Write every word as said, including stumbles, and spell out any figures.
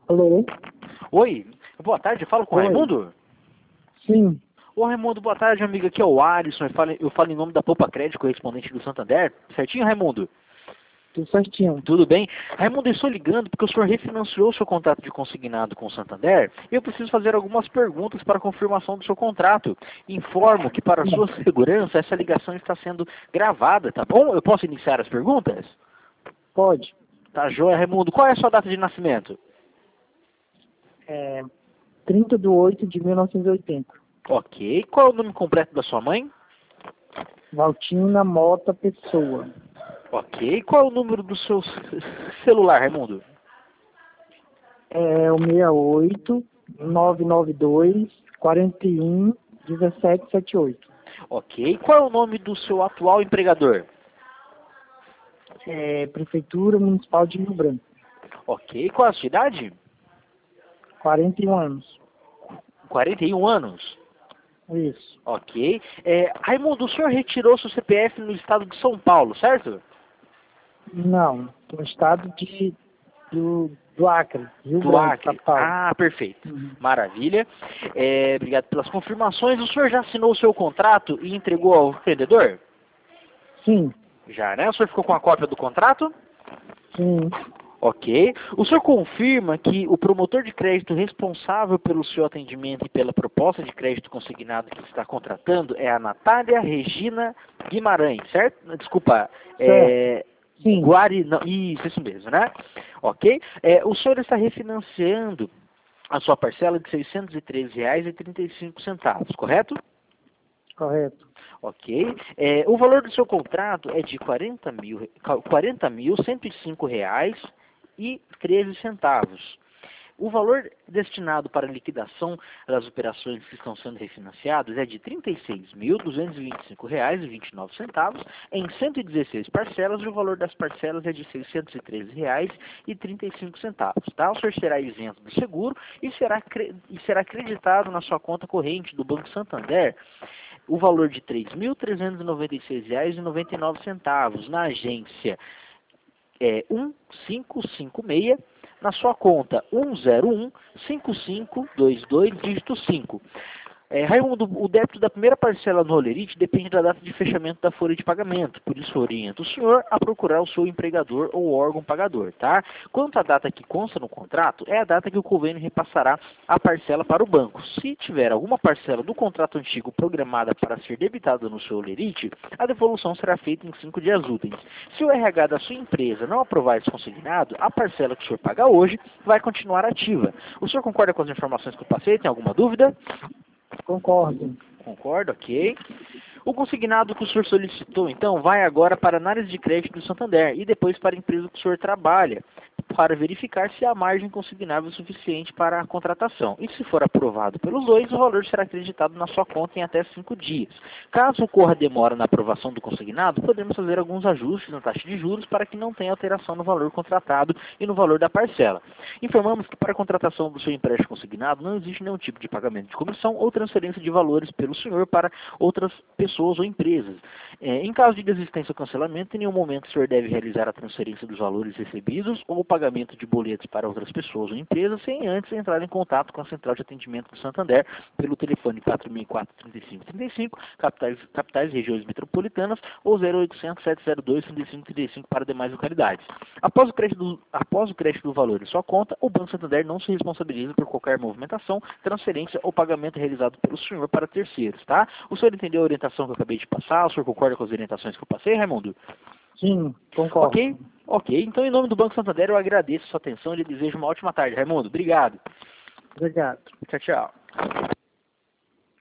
Alô? Oi, boa tarde, eu falo com o Oi. Raimundo? Sim, Ô Raimundo, boa tarde, amigo, aqui é o Alisson, eu falo, eu falo em nome da Poupa Crédito, correspondente do Santander, certinho, Raimundo? tudo certinho. Tudo bem? Raimundo, eu estou ligando porque o senhor refinanciou o seu contrato de consignado com o Santander e eu preciso fazer algumas perguntas para confirmação do seu contrato. Informo que para a sua segurança essa ligação está sendo gravada, tá bom? Eu posso iniciar as perguntas? Pode. Tá joia, Raimundo. Qual é a sua data de nascimento? É, trinta de oito de mil novecentos e oitenta. Ok. Qual é o nome completo da sua mãe? Valtina Mota Pessoa. Ok. Qual é o número do seu c- celular, Raimundo? É o seis oito, nove nove dois, quatro um, um sete sete oito. Ok. Qual é o nome do seu atual empregador? É, Prefeitura Municipal de Rio Branco. Ok. Qual é a sua idade? quarenta e um anos. quarenta e um anos. Isso. Ok. É, Raimundo, o senhor retirou seu C P F no estado de São Paulo, certo? Não, no estado de, do, do Acre, Rio Do Branco, Acre. capital. Ah, perfeito. Uhum. Maravilha. É, obrigado pelas confirmações. O senhor já assinou o seu contrato e entregou ao vendedor? Sim, Já, né? O senhor ficou com a cópia do contrato? sim, Ok. O senhor confirma que o promotor de crédito responsável pelo seu atendimento e pela proposta de crédito consignado que está contratando é a Natália Regina Guimarães, certo? Desculpa, é... sim, Guari... Não, isso, isso mesmo, né? Ok. É, o senhor está refinanciando a sua parcela de seiscentos e treze reais e trinta e cinco centavos, correto? correto. Ok. É, o valor do seu contrato é de quarenta mil, quarenta mil cento e cinco reais e treze centavos. O valor destinado para a liquidação das operações que estão sendo refinanciadas é de trinta e seis mil duzentos e vinte e cinco reais e vinte e nove centavos em cento e dezesseis parcelas e o valor das parcelas é de seiscentos e treze reais e trinta e cinco centavos. Tá? O senhor será isento do seguro e será, e será acreditado na sua conta corrente do Banco Santander o valor de três mil trezentos e noventa e seis reais e noventa e nove centavos na agência é, um cinco cinco seis, na sua conta um zero um cinco cinco dois dois, dígito cinco. É, Raimundo, o débito da primeira parcela no Rolerite depende da data de fechamento da folha de pagamento, por isso oriento o senhor a procurar o seu empregador ou órgão pagador, tá? Quanto à data que consta no contrato, é a data que o convênio repassará a parcela para o banco. Se tiver alguma parcela do contrato antigo programada para ser debitada no seu Rolerite, a devolução será feita em cinco dias úteis. Se o R H da sua empresa não aprovar esse consignado, a parcela que o senhor paga hoje vai continuar ativa. O senhor concorda com as informações que eu passei? Tem alguma dúvida? Concordo. Concordo, ok. O consignado que o senhor solicitou, então, vai agora para a análise de crédito do Santander e depois para a empresa que o senhor trabalha, para verificar se há margem consignável suficiente para a contratação. E se for aprovado pelos dois, o valor será acreditado na sua conta em até cinco dias. Caso ocorra demora na aprovação do consignado, podemos fazer alguns ajustes na taxa de juros para que não tenha alteração no valor contratado e no valor da parcela. Informamos que para a contratação do seu empréstimo consignado não existe nenhum tipo de pagamento de comissão ou transferência de valores pelo senhor para outras pessoas ou empresas. É, em caso de desistência ou cancelamento, em nenhum momento o senhor deve realizar a transferência dos valores recebidos ou o pagamento de boletos para outras pessoas ou empresas sem antes entrar em contato com a Central de Atendimento do Santander pelo telefone quatro mil e quatro, trinta e cinco trinta e cinco, capitais, capitais regiões metropolitanas ou zero oitocentos, sete zero dois, trinta e cinco trinta e cinco para demais localidades. Após o crédito do, após o crédito do valor em sua conta, o Banco Santander não se responsabiliza por qualquer movimentação, transferência ou pagamento realizado pelo senhor para terceiros, tá? O senhor entendeu a orientação que eu acabei de passar? O senhor concorda com as orientações que eu passei, Raimundo? Sim, concordo. Ok, ok. Então, em nome do Banco Santander, eu agradeço a sua atenção e lhe desejo uma ótima tarde, Raimundo. Obrigado. Obrigado. Tchau, tchau.